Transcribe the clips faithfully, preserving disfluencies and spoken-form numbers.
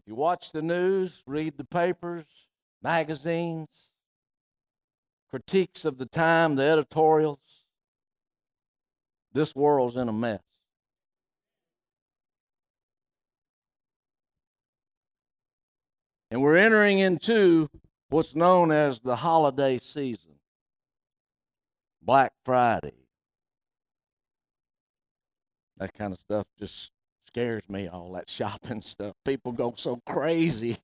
you watch the news, read the papers, magazines, critiques of the time, the editorials, this world's in a mess. And we're entering into what's known as the holiday season. Black Friday. That kind of stuff just scares me, all that shopping stuff. People go so crazy.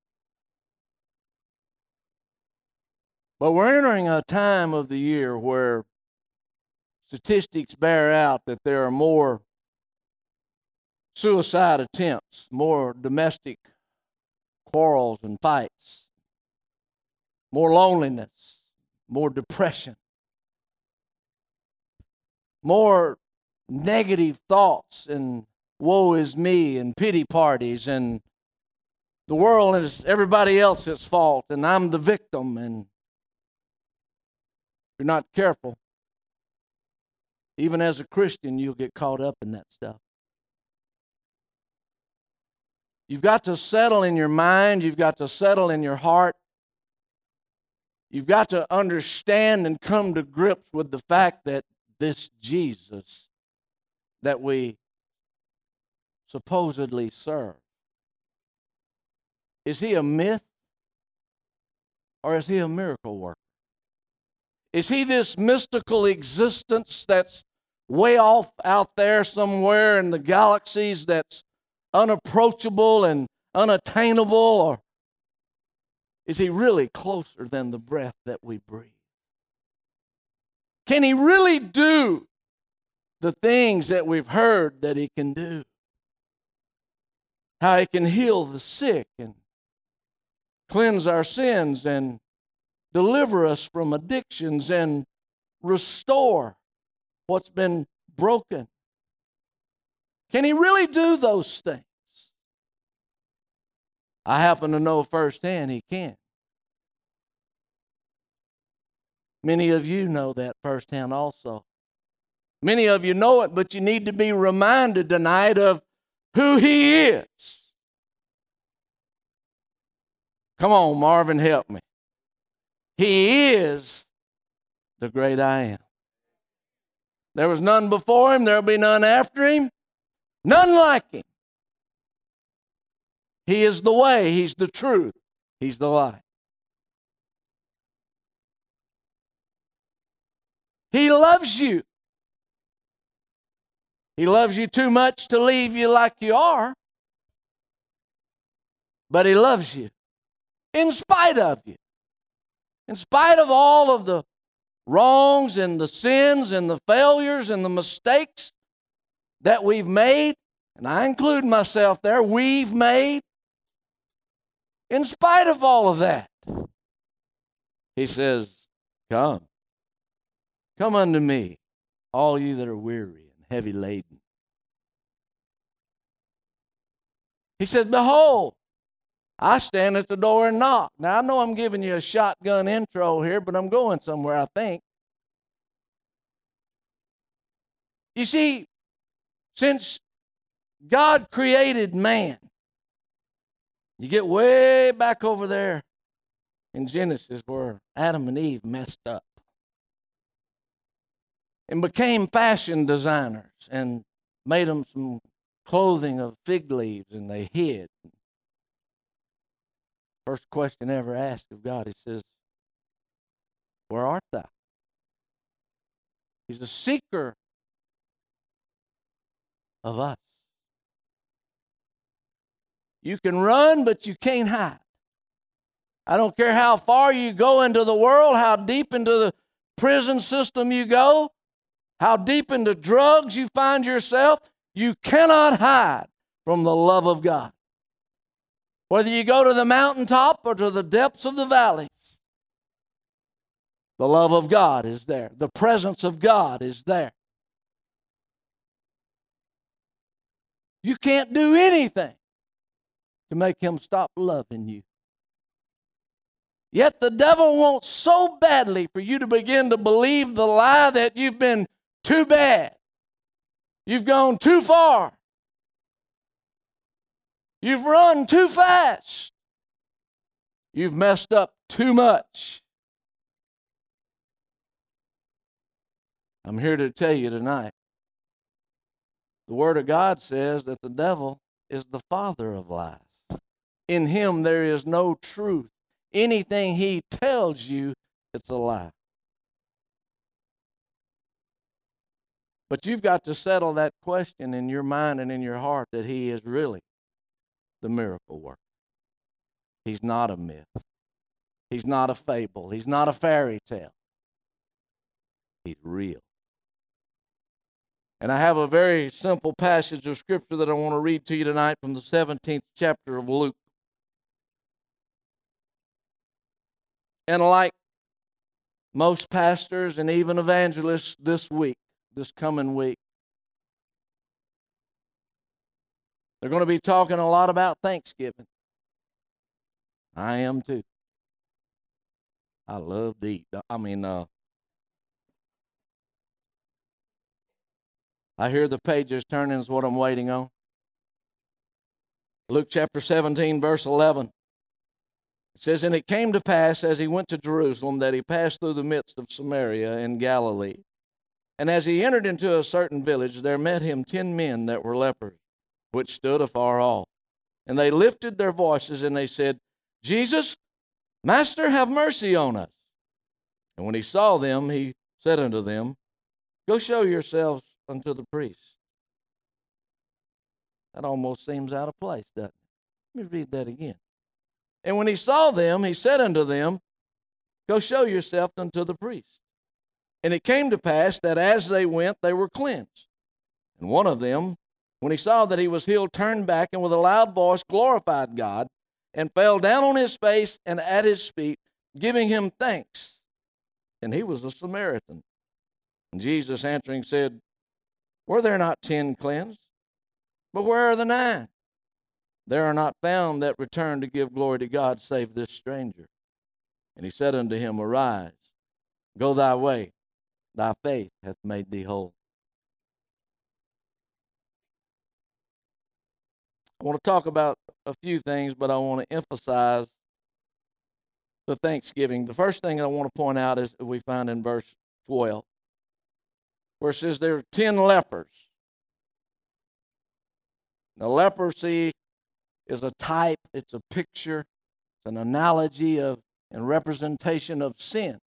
But we're entering a time of the year where statistics bear out that there are more suicide attempts, more domestic quarrels and fights, more loneliness, more depression, more negative thoughts and woe is me and pity parties and the world is everybody else's fault and I'm the victim, and if you're not careful, even as a Christian, you'll get caught up in that stuff. You've got to settle in your mind. You've got to settle in your heart. You've got to understand and come to grips with the fact that this Jesus that we supposedly serve, is he a myth or is he a miracle worker? Is he this mystical existence that's way off out there somewhere in the galaxies that's unapproachable and unattainable, or is he really closer than the breath that we breathe? Can he really do the things that we've heard that he can do? How he can heal the sick and cleanse our sins and deliver us from addictions and restore what's been broken. Can he really do those things? I happen to know firsthand he can. Many of you know that firsthand also. Many of you know it, but you need to be reminded tonight of who he is. Come on, Marvin, help me. He is the great I am. There was none before him, there will be none after him, none like him. He is the way, he's the truth, he's the light. He loves you. He loves you too much to leave you like you are, but he loves you in spite of you. In spite of all of the wrongs and the sins and the failures and the mistakes that we've made, and I include myself there, we've made, in spite of all of that, he says, come. Come unto me, all you that are weary and heavy laden. He says, behold, I stand at the door and knock. Now, I know I'm giving you a shotgun intro here, but I'm going somewhere, I think. You see, since God created man, you get way back over there in Genesis where Adam and Eve messed up and became fashion designers and made them some clothing of fig leaves, and they hid. First question ever asked of God, he says, where art thou? He's a seeker of us. You can run, but you can't hide. I don't care how far you go into the world, how deep into the prison system you go, how deep into drugs you find yourself, you cannot hide from the love of God. Whether you go to the mountaintop or to the depths of the valleys, the love of God is there. The presence of God is there. You can't do anything to make him stop loving you. Yet the devil wants so badly for you to begin to believe the lie that you've been too bad. You've gone too far. You've run too fast. You've messed up too much. I'm here to tell you tonight, the Word of God says that the devil is the father of lies. In him there is no truth. Anything he tells you, it's a lie. But you've got to settle that question in your mind and in your heart that he is really the miracle worker. He's not a myth. He's not a fable. He's not a fairy tale. He's real. And I have a very simple passage of Scripture that I want to read to you tonight from the seventeenth chapter of Luke. And like most pastors and even evangelists this week, this coming week, they're going to be talking a lot about Thanksgiving. I am too. I love to eat. I mean, uh, I hear the pages turning is what I'm waiting on. Luke chapter seventeen, verse eleven. It says, "And it came to pass as he went to Jerusalem that he passed through the midst of Samaria and Galilee. And as he entered into a certain village, there met him ten men that were lepers, which stood afar off. And they lifted their voices, and they said, Jesus, Master, have mercy on us. And when he saw them, he said unto them, Go show yourselves unto the priest." That almost seems out of place, doesn't it? Let me read that again. "And when he saw them, he said unto them, Go show yourself unto the priest. And it came to pass that as they went, they were cleansed. And one of them, when he saw that he was healed, turned back, and with a loud voice glorified God, and fell down on his face and at his feet, giving him thanks. And he was a Samaritan. And Jesus answering said, Were there not ten cleansed? But where are the nine? There are not found that return to give glory to God, save this stranger. And he said unto him, Arise, go thy way, thy faith hath made thee whole." I want to talk about a few things, but I want to emphasize the Thanksgiving. The first thing I want to point out is we find in verse twelve, where it says there are ten lepers. Now, leprosy is a type, it's a picture, it's an analogy of and representation of sin.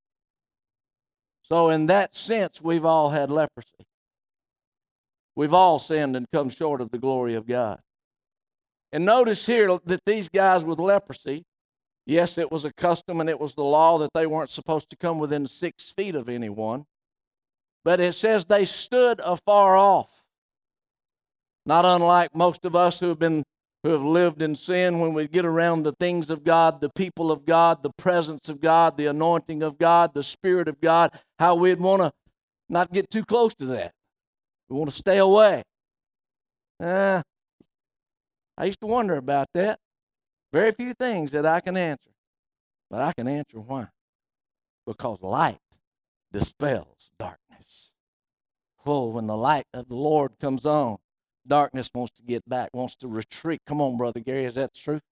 So in that sense, we've all had leprosy. We've all sinned and come short of the glory of God. And notice here that these guys with leprosy, yes, it was a custom and it was the law that they weren't supposed to come within six feet of anyone. But it says they stood afar off. Not unlike most of us who have been who have lived in sin, when we get around the things of God, the people of God, the presence of God, the anointing of God, the Spirit of God, how we'd want to not get too close to that. We want to stay away. Uh, I used to wonder about that. Very few things that I can answer. But I can answer why. Because light dispels darkness. Oh, when the light of the Lord comes on, darkness wants to get back, wants to retreat. Come on, Brother Gary, is that the truth?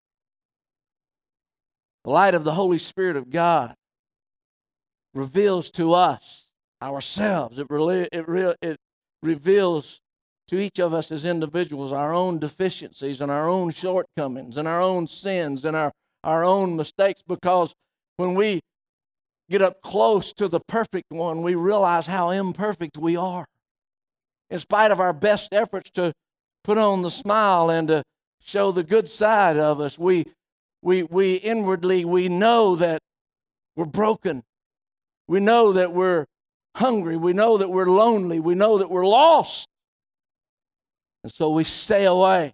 The light of the Holy Spirit of God reveals to us ourselves. It, re- it, re- it reveals to each of us as individuals our own deficiencies and our own shortcomings and our own sins and our, our own mistakes, because when we get up close to the perfect one, we realize how imperfect we are. In spite of our best efforts to put on the smile and to show the good side of us, we, we, we inwardly, we know that we're broken. We know that we're hungry. We know that we're lonely. We know that we're lost. And so we stay away.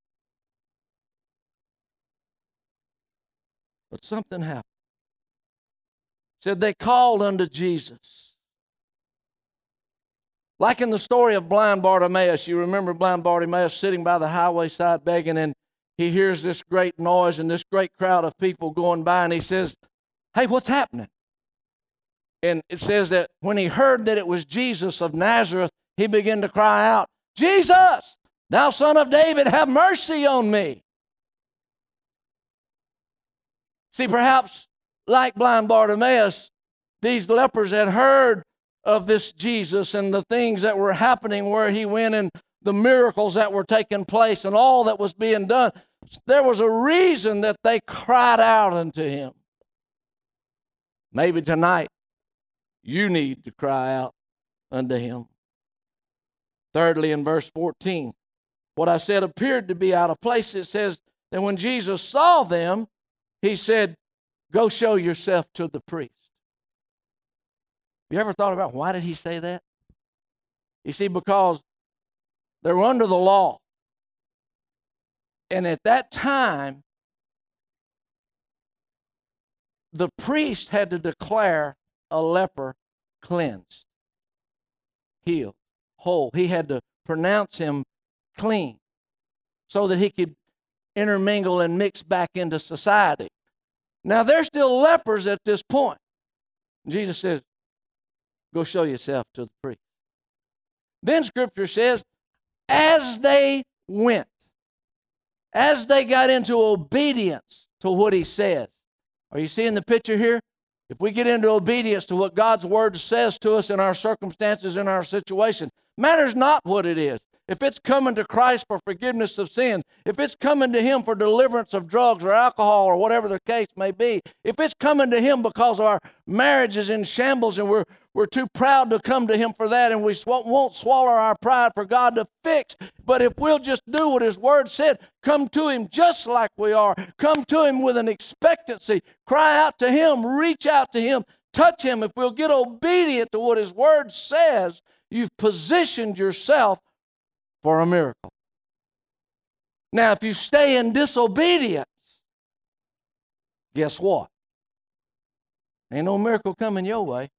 But something happened. It said they called unto Jesus. Like in the story of blind Bartimaeus, you remember blind Bartimaeus sitting by the highway side begging, and he hears this great noise and this great crowd of people going by, and he says, Hey, what's happening? And it says that when he heard that it was Jesus of Nazareth, he began to cry out, Jesus, Thou son of David, have mercy on me. See, perhaps like blind Bartimaeus, these lepers had heard of this Jesus and the things that were happening where he went and the miracles that were taking place and all that was being done. There was a reason that they cried out unto him. Maybe tonight you need to cry out unto him. Thirdly, in verse fourteen, what I said appeared to be out of place. It says that when Jesus saw them, he said, go show yourself to the priest. You ever thought about why did he say that? You see, because they were under the law. And at that time, the priest had to declare a leper cleansed, healed, whole. He had to pronounce him clean so that he could intermingle and mix back into society. Now, they're still lepers at this point. Jesus says, go show yourself to the priest. Then Scripture says, as they went, as they got into obedience to what he says. Are you seeing the picture here? If we get into obedience to what God's Word says to us in our circumstances, in our situation, matters not what it is. If it's coming to Christ for forgiveness of sins, if it's coming to him for deliverance of drugs or alcohol or whatever the case may be, if it's coming to him because our marriage is in shambles and we're, we're too proud to come to him for that and we sw- won't swallow our pride for God to fix, but if we'll just do what his word said, come to him just like we are, come to him with an expectancy, cry out to him, reach out to him, touch him. If we'll get obedient to what his word says, you've positioned yourself for a miracle. Now, if you stay in disobedience, guess what? Ain't no miracle coming your way.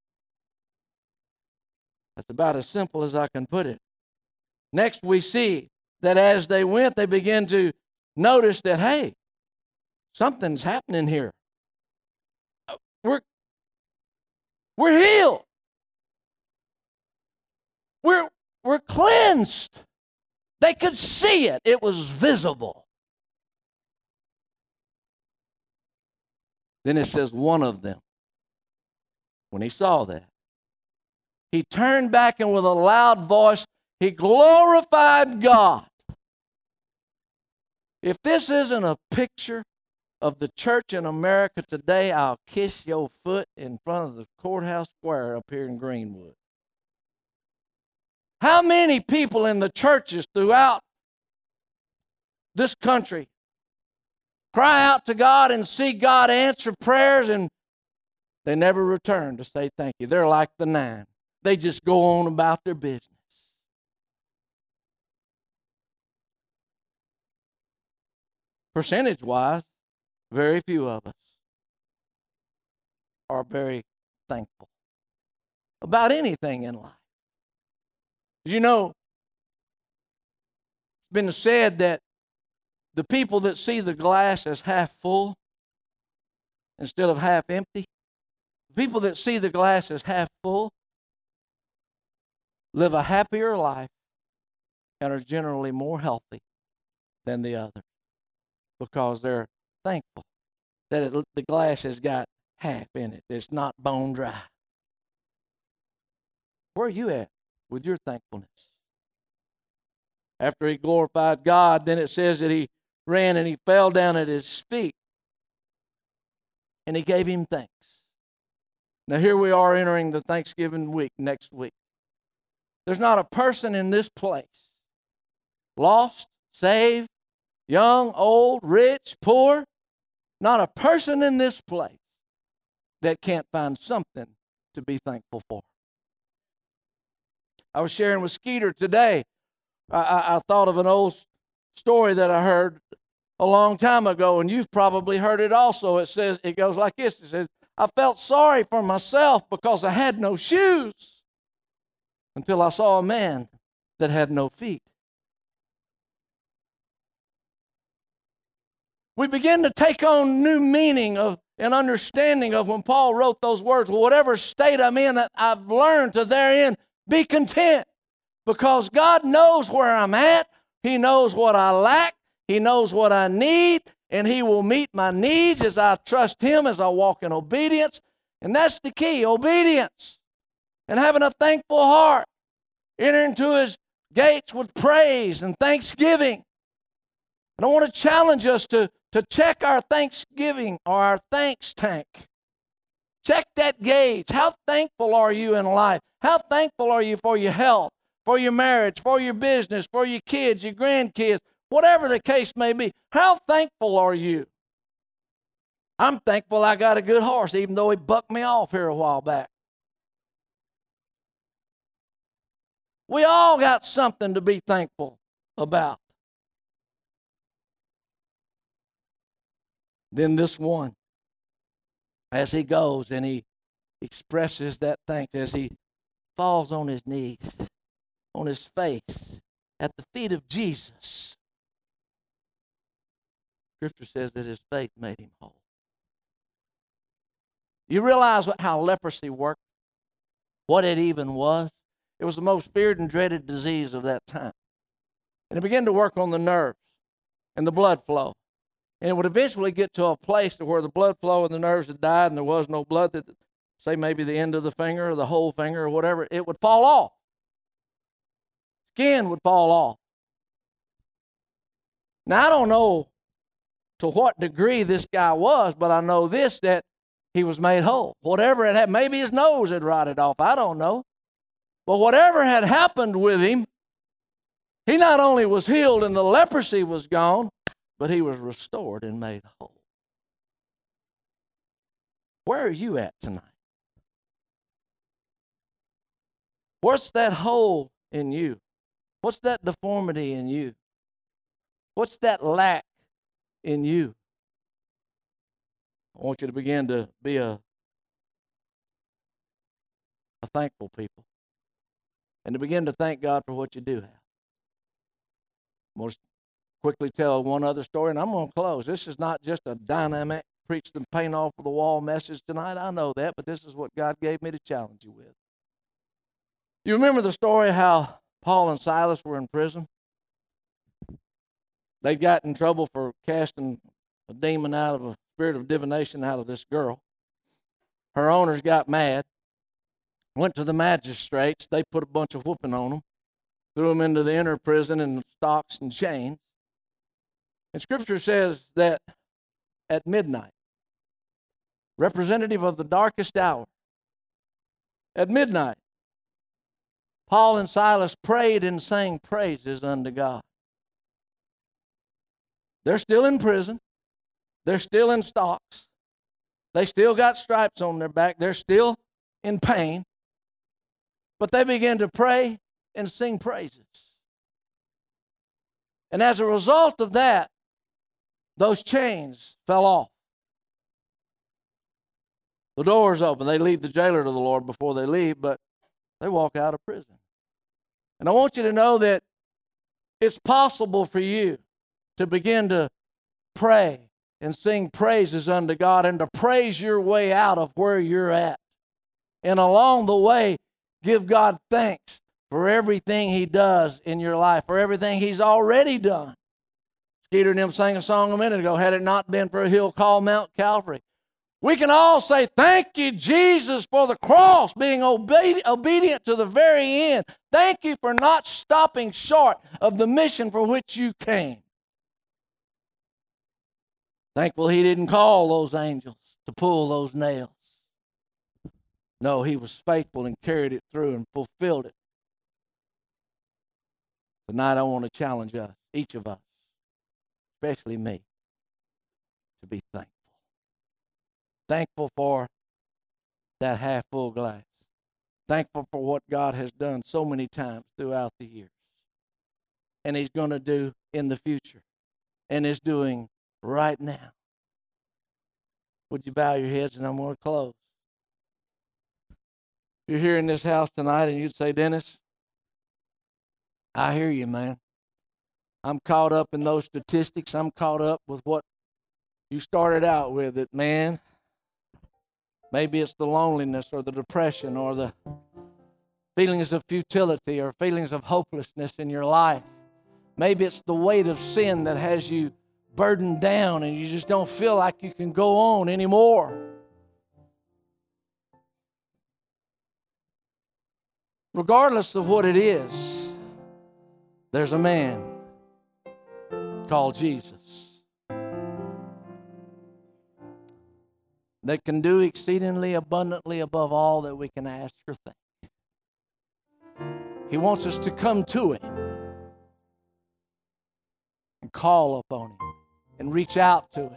That's about as simple as I can put it. Next, we see that as they went, they began to notice that, hey, something's happening here. We're, we're healed. We're, we're cleansed. They could see it. It was visible. Then it says one of them, when he saw that, he turned back and with a loud voice, he glorified God. If this isn't a picture of the church in America today, I'll kiss your foot in front of the courthouse square up here in Greenwood. How many people in the churches throughout this country cry out to God and see God answer prayers and they never return to say thank you? They're like the nine. They just go on about their business. Percentage-wise, very few of us are very thankful about anything in life. You know, it's been said that the people that see the glass as half full instead of half empty, the people that see the glass as half full live a happier life and are generally more healthy than the others because they're thankful that it, the glass has got half in it. It's not bone dry. Where are you at with your thankfulness? After he glorified God, then it says that he ran and he fell down at his feet and he gave him thanks. Now here we are entering the Thanksgiving week next week. There's not a person in this place, lost, saved, young, old, rich, poor, not a person in this place that can't find something to be thankful for. I was sharing with Skeeter today. I, I, I thought of an old story that I heard a long time ago, and you've probably heard it also. It says, it goes like this. It says, I felt sorry for myself because I had no shoes until I saw a man that had no feet. We begin to take on new meaning of and understanding of when Paul wrote those words. Well, whatever state I'm in, I've learned to therein be content because God knows where I'm at, He knows what I lack. He knows what I need, and He will meet my needs as I trust Him, as I walk in obedience. And that's the key, obedience. And having a thankful heart. Enter into His gates with praise and thanksgiving. And I want to challenge us to, to check our thanksgiving or our thanks tank. Check that gauge. How thankful are you in life? How thankful are you for your health, for your marriage, for your business, for your kids, your grandkids, whatever the case may be? How thankful are you? I'm thankful I got a good horse, even though he bucked me off here a while back. We all got something to be thankful about. Then this one, as he goes and he expresses that thanks, as he falls on his knees, on his face, at the feet of Jesus, Scripture says that his faith made him whole. You realize what, how leprosy worked? What it even was? It was the most feared and dreaded disease of that time. And it began to work on the nerves and the blood flow. And it would eventually get to a place to where the blood flow and the nerves had died and there was no blood, that, say maybe the end of the finger or the whole finger or whatever, it would fall off. Skin would fall off. Now, I don't know to what degree this guy was, but I know this, that he was made whole. Whatever it had, maybe his nose had rotted off, I don't know. But whatever had happened with him, he not only was healed and the leprosy was gone, but he was restored and made whole. Where are you at tonight? What's that hole in you? What's that deformity in you? What's that lack in you? I want you to begin to be a, a thankful people. And to begin to thank God for what you do have. I'm going to quickly tell one other story, and I'm going to close. This is not just a dynamic, preach and paint off the wall message tonight. I know that, but this is what God gave me to challenge you with. You remember the story how Paul and Silas were in prison? They got in trouble for casting a demon out of a spirit of divination out of this girl. Her owners got mad, went to the magistrates. They put a bunch of whooping on them, threw them into the inner prison in stocks and chains. And Scripture says that at midnight, representative of the darkest hour, at midnight, Paul and Silas prayed and sang praises unto God. They're still in prison. They're still in stocks. They still got stripes on their back. They're still in pain. But they began to pray and sing praises. And as a result of that, those chains fell off. The doors open. They lead the jailer to the Lord before they leave, but they walk out of prison. And I want you to know that it's possible for you to begin to pray and sing praises unto God and to praise your way out of where you're at. And along the way, give God thanks for everything He does in your life, for everything He's already done. Skeeter and them sang a song a minute ago, had it not been for a hill called Mount Calvary. We can all say, thank you, Jesus, for the cross, being obe- obedient to the very end. Thank you for not stopping short of the mission for which you came. Thankful He didn't call those angels to pull those nails. No, He was faithful and carried it through and fulfilled it. Tonight I want to challenge us, each of us, especially me, to be thankful. Thankful for that half-full glass. Thankful for what God has done so many times throughout the years. And He's going to do in the future. And is doing right now. Would you bow your heads and I'm going to close. If you're here in this house tonight and you'd say, Dennis, I hear you, man. I'm caught up in those statistics. I'm caught up with what you started out with, that, man, maybe it's the loneliness or the depression or the feelings of futility or feelings of hopelessness in your life. Maybe it's the weight of sin that has you burdened down and you just don't feel like you can go on anymore. Regardless of what it is, there's a man called Jesus that can do exceedingly abundantly above all that we can ask or think. He wants us to come to Him and call upon Him and reach out to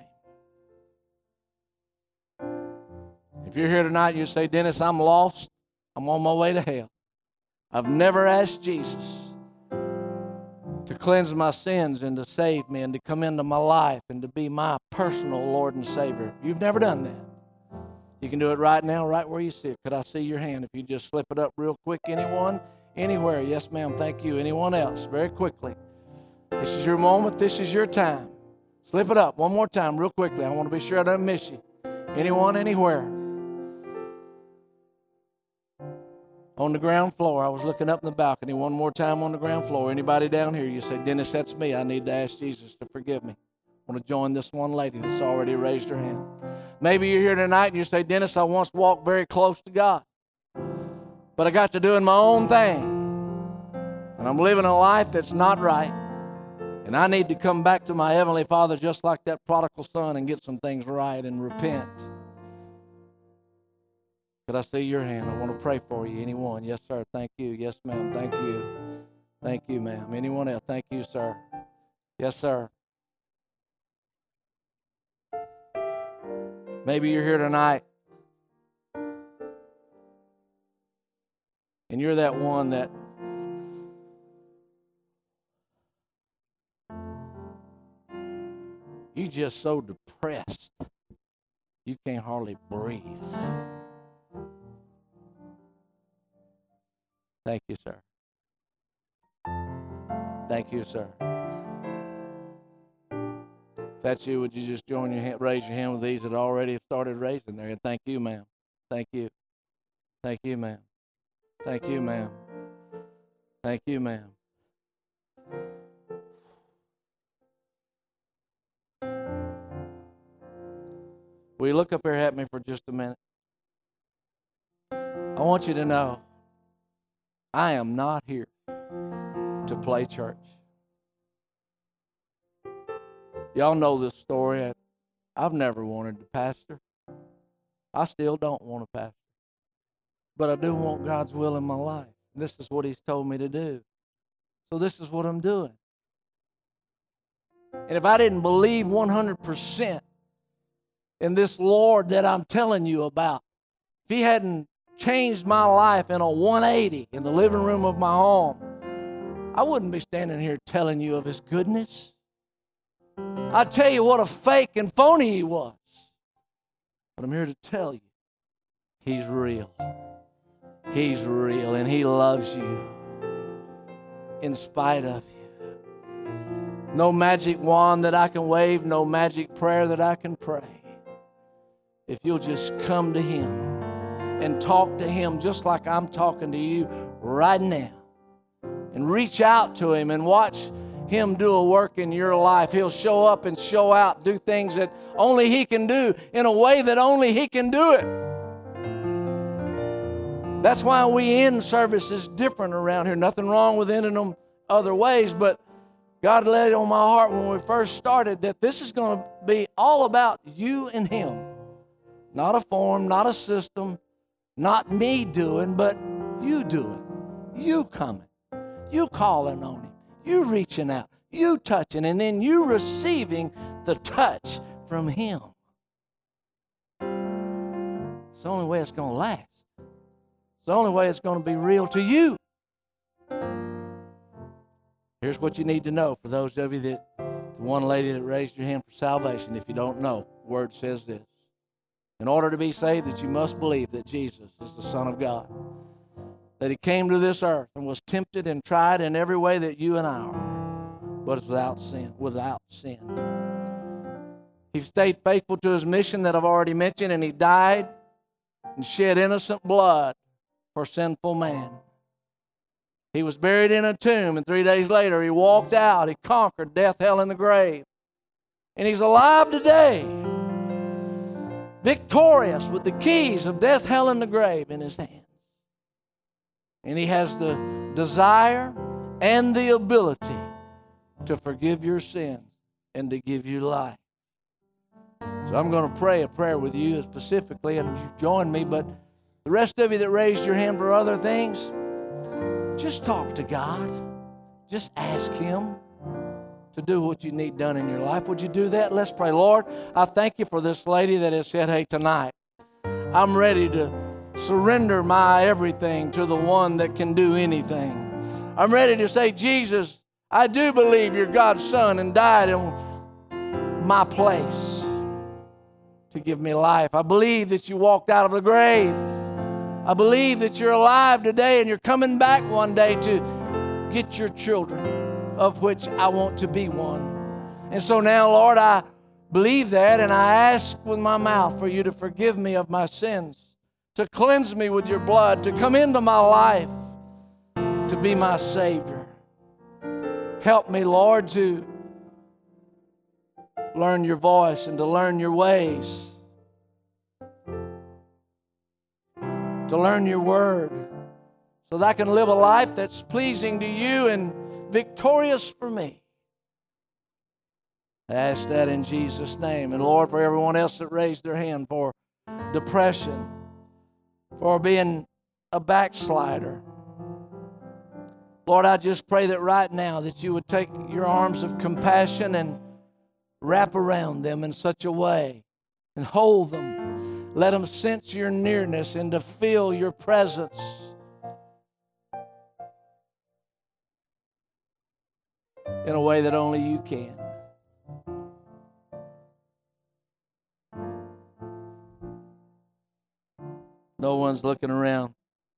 Him. If you're here tonight and you say, Dennis, I'm lost. I'm on my way to hell. I've never asked Jesus to cleanse my sins and to save me and to come into my life and to be my personal Lord and Savior. You've never done that. You can do it right now, right where you sit. Could I see your hand if you just slip it up real quick? Anyone? Anywhere? Yes, ma'am. Thank you. Anyone else? Very quickly. This is your moment. This is your time. Slip it up one more time real quickly. I want to be sure I don't miss you. Anyone? Anywhere? On the ground floor. I was looking up in the balcony. One more time on the ground floor. Anybody down here? You say, Dennis, that's me. I need to ask Jesus to forgive me. I want to join this one lady that's already raised her hand. Maybe you're here tonight and you say, Dennis, I once walked very close to God, but I got to doing my own thing, and I'm living a life that's not right, and I need to come back to my Heavenly Father just like that prodigal son and get some things right and repent. Could I see your hand? I want to pray for you. Anyone? Yes, sir. Thank you. Yes, ma'am. Thank you. Thank you, ma'am. Anyone else? Thank you, sir. Yes, sir. Maybe you're here tonight and you're that one that you just so depressed you can't hardly breathe. Thank you, sir. Thank you, sir. If that's you, would you just join your hand, raise your hand with these that already have started raising there? And thank you, ma'am. Thank you. Thank you, ma'am. Thank you, ma'am. Thank you, ma'am. Will you look up here at me for just a minute? I want you to know I am not here to play church. Y'all know this story. I've never wanted to pastor. I still don't want to pastor. But I do want God's will in my life. This is what He's told me to do. So this is what I'm doing. And if I didn't believe one hundred percent in this Lord that I'm telling you about, if He hadn't changed my life in a one eighty in the living room of my home, I wouldn't be standing here telling you of His goodness. I tell you what a fake and phony He was. But I'm here to tell you, He's real. He's real, and He loves you in spite of you. No magic wand that I can wave, no magic prayer that I can pray. If you'll just come to Him and talk to Him just like I'm talking to you right now, and reach out to Him and watch Him do a work in your life. He'll show up and show out, do things that only He can do in a way that only He can do it. That's why we end services different around here. Nothing wrong with ending them other ways, but God laid it on my heart when we first started that this is going to be all about you and Him. Not a form, not a system, not me doing, but you doing, you coming, you calling on Him, you reaching out, you touching, and then you receiving the touch from Him. It's the only way it's going to last. It's the only way it's going to be real to you. Here's what you need to know for those of you that, the one lady that raised your hand for salvation, if you don't know, the Word says this. In order to be saved, that you must believe that Jesus is the Son of God, that He came to this earth and was tempted and tried in every way that you and I are, but is without sin, without sin. He stayed faithful to His mission that I've already mentioned, and He died and shed innocent blood for sinful man. He was buried in a tomb, and three days later he walked out. He conquered death, hell, and the grave. And he's alive today, victorious with the keys of death, hell, and the grave in his hands. And he has the desire and the ability to forgive your sins and to give you life. So I'm going to pray a prayer with you specifically, and you join me, but the rest of you that raised your hand for other things, just talk to God. Just ask Him to do what you need done in your life. Would you do that? Let's pray. Lord, I thank you for this lady that has said, hey, tonight, I'm ready to surrender my everything to the one that can do anything. I'm ready to say, Jesus, I do believe you're God's Son and died in my place to give me life. I believe that you walked out of the grave. I believe that you're alive today and you're coming back one day to get your children, of which I want to be one. And so now, Lord, I believe that, and I ask with my mouth for you to forgive me of my sins, to cleanse me with your blood, to come into my life, to be my Savior. Help me, Lord, to learn your voice and to learn your ways, to learn your word, so that I can live a life that's pleasing to you and victorious for me. I ask that in Jesus' name. And Lord, for everyone else that raised their hand for depression, for being a backslider, Lord, I just pray that right now that you would take your arms of compassion and wrap around them in such a way and hold them. Let them sense your nearness and to feel your presence. In a way that only you can. No one's looking around.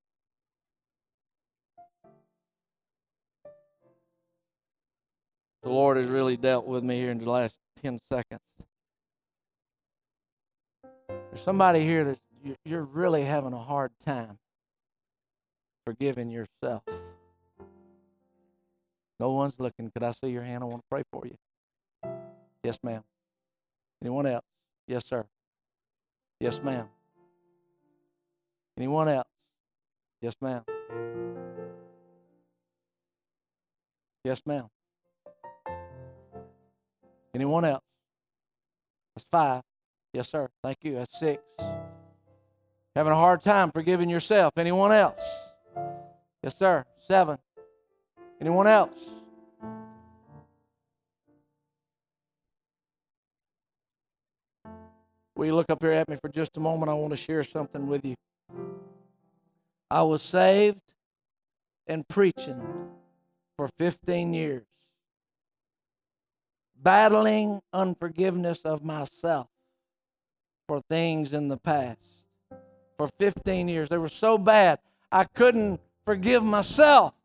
The Lord has really dealt with me here in the last ten seconds. There's somebody here that you're really having a hard time forgiving yourself. No one's looking. Could I see your hand? I want to pray for you. Yes, ma'am. Anyone else? Yes, sir. Yes, ma'am. Anyone else? Yes, ma'am. Yes, ma'am. Anyone else? That's five. Yes, sir. Thank you. That's six. Having a hard time forgiving yourself. Anyone else? Yes, sir. Seven. Anyone else? Will you look up here at me for just a moment? I want to share something with you. I was saved and preaching for fifteen years, battling unforgiveness of myself for things in the past. For fifteen years. They were so bad, I couldn't forgive myself.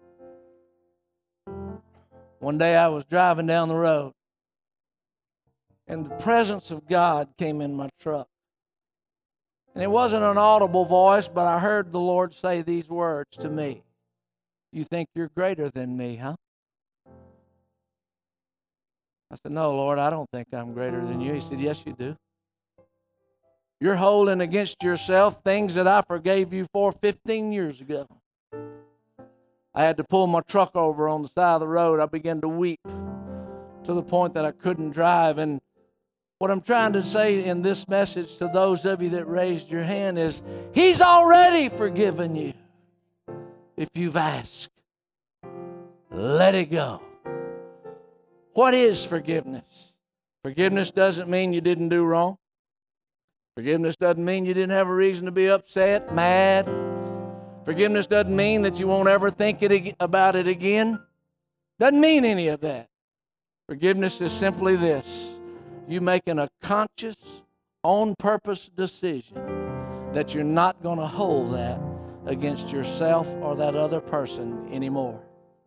One day I was driving down the road, and the presence of God came in my truck. And it wasn't an audible voice, but I heard the Lord say these words to me. You think you're greater than me, huh? I said, no, Lord, I don't think I'm greater than you. He said, yes, you do. You're holding against yourself things that I forgave you for fifteen years ago. I had to pull my truck over on the side of the road. I began to weep to the point that I couldn't drive. And what I'm trying to say in this message to those of you that raised your hand is, He's already forgiven you. If you've asked, let it go. What is forgiveness? Forgiveness doesn't mean you didn't do wrong. Forgiveness doesn't mean you didn't have a reason to be upset, mad. Forgiveness doesn't mean that you won't ever think it, about it again. Doesn't mean any of that. Forgiveness is simply this. You making a conscious, on-purpose decision that you're not going to hold that against yourself or that other person anymore.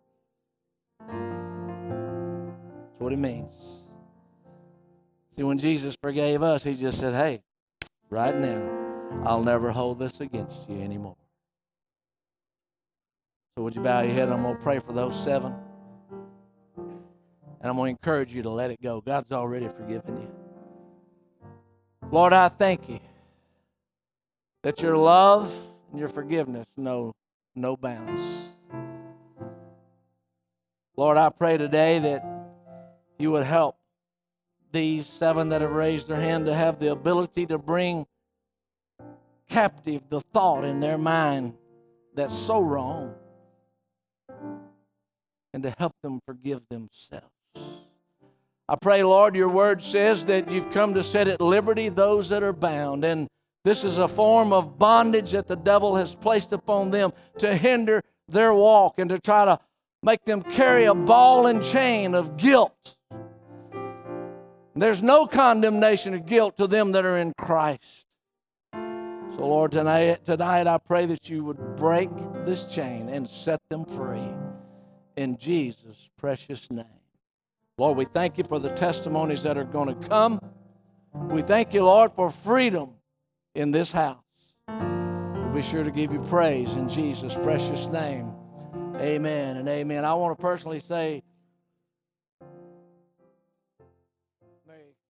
That's what it means. See, when Jesus forgave us, He just said, hey, right now, I'll never hold this against you anymore. So would you bow your head? I'm going to pray for those seven. And I'm going to encourage you to let it go. God's already forgiven you. Lord, I thank you that your love and your forgiveness know no bounds. Lord, I pray today that you would help these seven that have raised their hand to have the ability to bring captive the thought in their mind that's so wrong, and to help them forgive themselves. I pray, Lord, your word says that you've come to set at liberty those that are bound, and this is a form of bondage that the devil has placed upon them to hinder their walk and to try to make them carry a ball and chain of guilt. There's no condemnation of guilt to them that are in Christ. So, Lord, tonight, tonight I pray that you would break this chain and set them free in Jesus' precious name. Lord, we thank you for the testimonies that are going to come. We thank you, Lord, for freedom in this house. We'll be sure to give you praise in Jesus' precious name. Amen and amen. I want to personally say